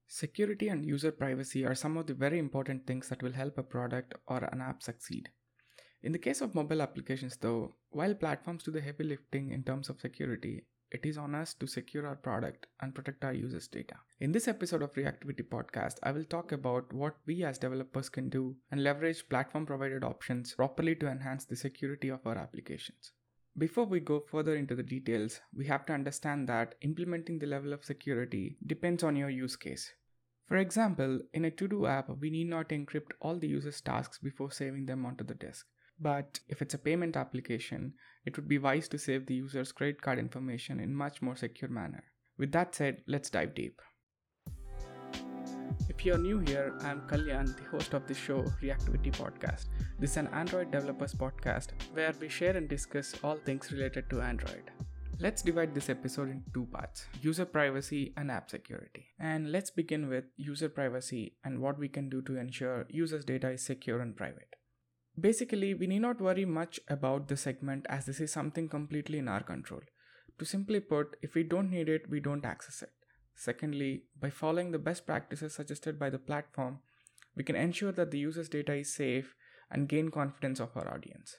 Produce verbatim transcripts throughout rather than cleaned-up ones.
Security and user privacy are some of the very important things that will help a product or an app succeed. In the case of mobile applications though, while platforms do the heavy lifting in terms of security, it is on us to secure our product and protect our users' data. In this episode of Reactivity Podcast, I will talk about what we as developers can do and leverage platform provided options properly to enhance the security of our applications. Before we go further into the details, we have to understand that implementing the level of security depends on your use case. For example, in a to-do app, we need not encrypt all the user's tasks before saving them onto the disk. But if it's a payment application, it would be wise to save the user's credit card information in much more secure manner. With that said, let's dive deep. If you're new here, I'm Kalyan, the host of the show Reactivity Podcast. This is an Android developers podcast where we share and discuss all things related to Android. Let's divide this episode into two parts, user privacy and app security. And let's begin with user privacy and what we can do to ensure users' data is secure and private. Basically, we need not worry much about this segment as this is something completely in our control. To simply put, if we don't need it, we don't access it. Secondly, by following the best practices suggested by the platform, we can ensure that the user's data is safe and gain confidence of our audience.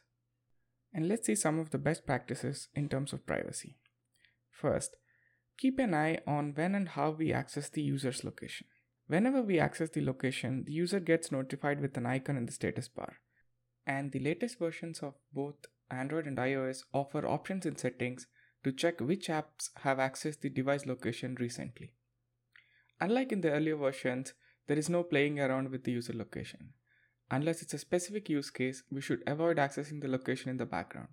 And let's see some of the best practices in terms of privacy. First, keep an eye on when and how we access the user's location. Whenever we access the location, the user gets notified with an icon in the status bar. And the latest versions of both Android and iOS offer options in settings to check which apps have accessed the device location recently. Unlike in the earlier versions, there is no playing around with the user location. Unless it's a specific use case, we should avoid accessing the location in the background.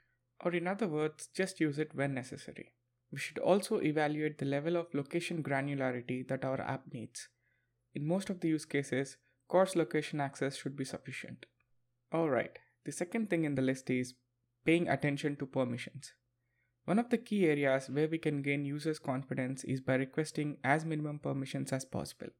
Or in other words, just use it when necessary. We should also evaluate the level of location granularity that our app needs. In most of the use cases, coarse location access should be sufficient. Alright, the second thing in the list is paying attention to permissions. One of the key areas where we can gain users' confidence is by requesting as minimum permissions as possible.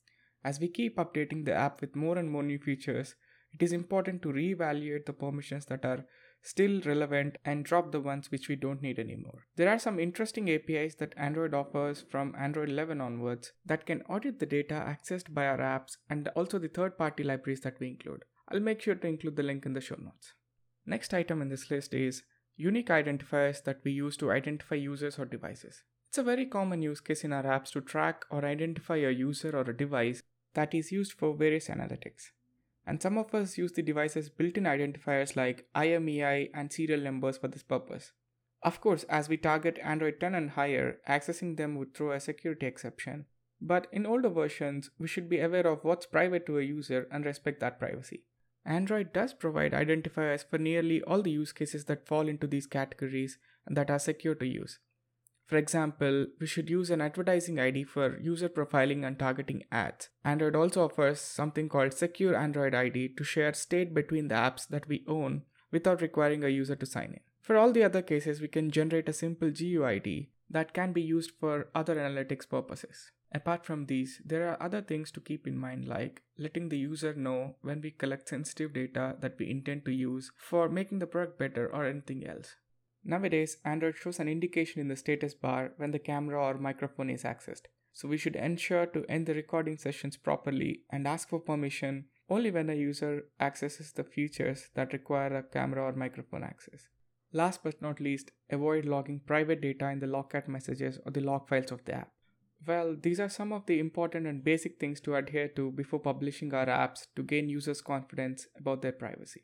As we keep updating the app with more and more new features, it is important to reevaluate the permissions that are still relevant and drop the ones which we don't need anymore. There are some interesting A P Is that Android offers from Android eleven onwards that can audit the data accessed by our apps and also the third-party libraries that we include. I'll make sure to include the link in the show notes. Next item in this list is unique identifiers that we use to identify users or devices. It's a very common use case in our apps to track or identify a user or a device that is used for various analytics. And some of us use the device's built-in identifiers like I M E I and serial numbers for this purpose. Of course, as we target Android ten and higher, accessing them would throw a security exception. But in older versions, we should be aware of what's private to a user and respect that privacy. Android does provide identifiers for nearly all the use cases that fall into these categories and that are secure to use. For example, we should use an advertising I D for user profiling and targeting ads. Android also offers something called Secure Android I D to share state between the apps that we own without requiring a user to sign in. For all the other cases, we can generate a simple G U I D that can be used for other analytics purposes. Apart from these, there are other things to keep in mind like letting the user know when we collect sensitive data that we intend to use for making the product better or anything else. Nowadays, Android shows an indication in the status bar when the camera or microphone is accessed. So we should ensure to end the recording sessions properly and ask for permission only when a user accesses the features that require a camera or microphone access. Last but not least, avoid logging private data in the logcat messages or the log files of the app. Well, these are some of the important and basic things to adhere to before publishing our apps to gain users' confidence about their privacy.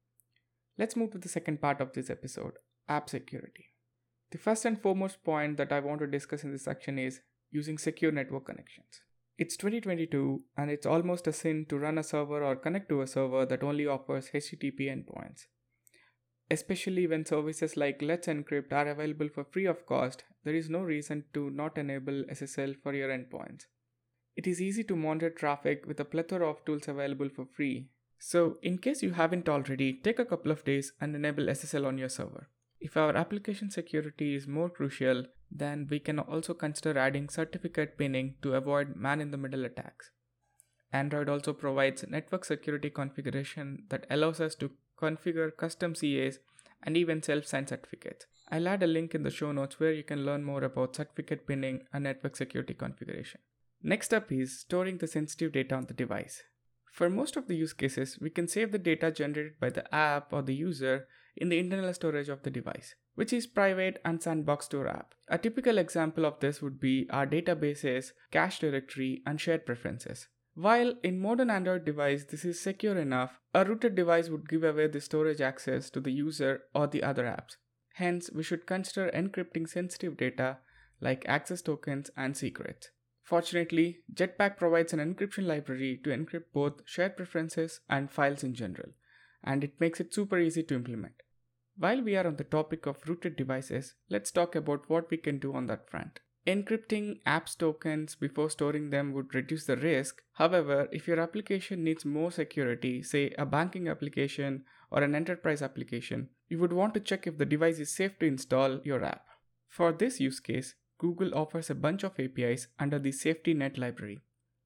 Let's move to the second part of this episode, app security. The first and foremost point that I want to discuss in this section is using secure network connections. It's twenty twenty-two and it's almost a sin to run a server or connect to a server that only offers H T T P endpoints. Especially when services like Let's Encrypt are available for free of cost, there is no reason to not enable S S L for your endpoints. It is easy to monitor traffic with a plethora of tools available for free. So, in case you haven't already, take a couple of days and enable S S L on your server. If our application security is more crucial, then we can also consider adding certificate pinning to avoid man-in-the-middle attacks. Android also provides network security configuration that allows us to configure custom C As and even self-signed certificates. I'll add a link in the show notes where you can learn more about certificate pinning and network security configuration. Next up is storing the sensitive data on the device. For most of the use cases, we can save the data generated by the app or the user in the internal storage of the device, which is private and sandbox store app. A typical example of this would be our databases, cache directory, and shared preferences. While in modern Android device this is secure enough, a rooted device would give away the storage access to the user or the other apps. Hence, we should consider encrypting sensitive data like access tokens and secrets. Fortunately, Jetpack provides an encryption library to encrypt both shared preferences and files in general, and it makes it super easy to implement. While we are on the topic of rooted devices, let's talk about what we can do on that front. Encrypting apps tokens before storing them would reduce the risk. However, if your application needs more security, say a banking application or an enterprise application, you would want to check if the device is safe to install your app. For this use case, Google offers a bunch of A P Is under the SafetyNet library.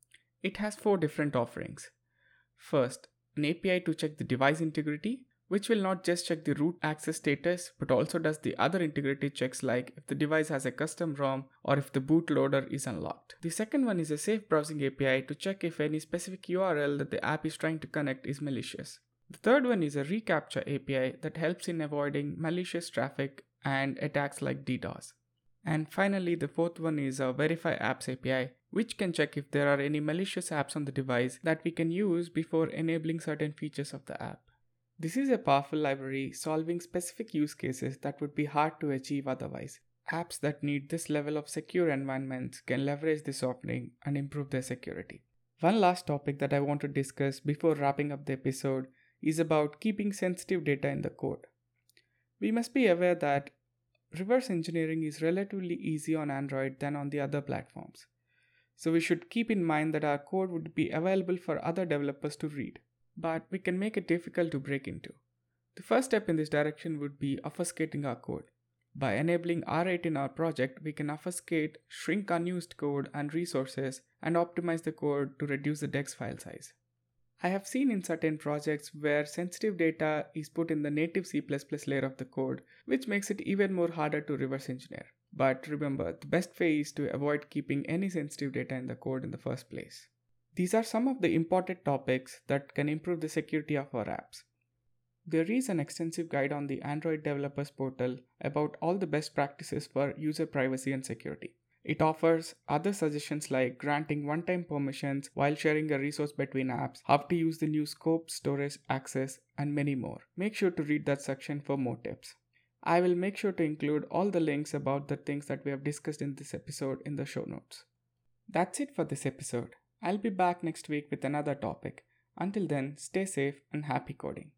It has four different offerings. First, an A P I to check the device integrity, which will not just check the root access status but also does the other integrity checks like if the device has a custom ROM or if the bootloader is unlocked. The second one is a safe browsing A P I to check if any specific U R L that the app is trying to connect is malicious. The third one is a reCAPTCHA A P I that helps in avoiding malicious traffic and attacks like DDoS. And finally, the fourth one is a Verify Apps A P I, which can check if there are any malicious apps on the device that we can use before enabling certain features of the app. This is a powerful library solving specific use cases that would be hard to achieve otherwise. Apps that need this level of secure environments can leverage this offering and improve their security. One last topic that I want to discuss before wrapping up the episode is about keeping sensitive data in the code. We must be aware that reverse engineering is relatively easy on Android than on the other platforms. So we should keep in mind that our code would be available for other developers to read, but we can make it difficult to break into. The first step in this direction would be obfuscating our code. By enabling R eight in our project, we can obfuscate, shrink unused code and resources, and optimize the code to reduce the DEX file size. I have seen in certain projects where sensitive data is put in the native C plus plus layer of the code, which makes it even more harder to reverse engineer. But remember, the best way is to avoid keeping any sensitive data in the code in the first place. These are some of the important topics that can improve the security of our apps. There is an extensive guide on the Android Developers Portal about all the best practices for user privacy and security. It offers other suggestions like granting one-time permissions while sharing a resource between apps, how to use the new scope, storage, access, and many more. Make sure to read that section for more tips. I will make sure to include all the links about the things that we have discussed in this episode in the show notes. That's it for this episode. I'll be back next week with another topic. Until then, stay safe and happy coding.